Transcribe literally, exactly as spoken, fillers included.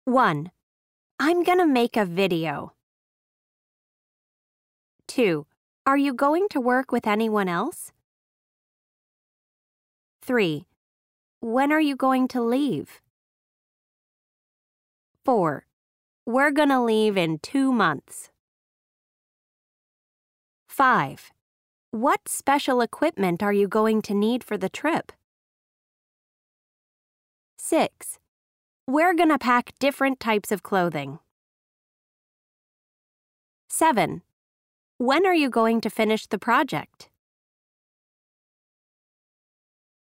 one. I'm gonna make a video. two. Are you going to work with anyone else? three. When are you going to leave? four. We're gonna leave in two months. five. What special equipment are you going to need for the trip? six. We're gonna pack different types of clothing. seven. When are you going to finish the project?